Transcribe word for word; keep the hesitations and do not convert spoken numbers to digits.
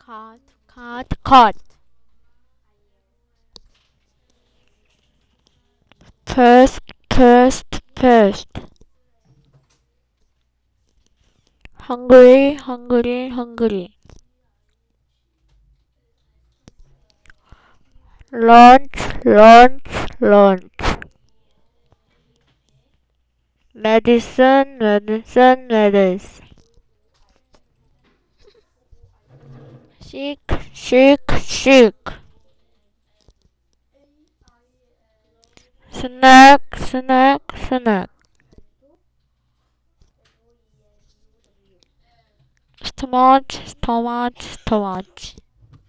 cut, cut, cut. First, first, first. Hungry, hungry, hungry. Lunch, lunch, lunch. Medicine, medicine, medicine. Sick, sick, sick. Snack, snack, snack. Stomach, stomach, stomach.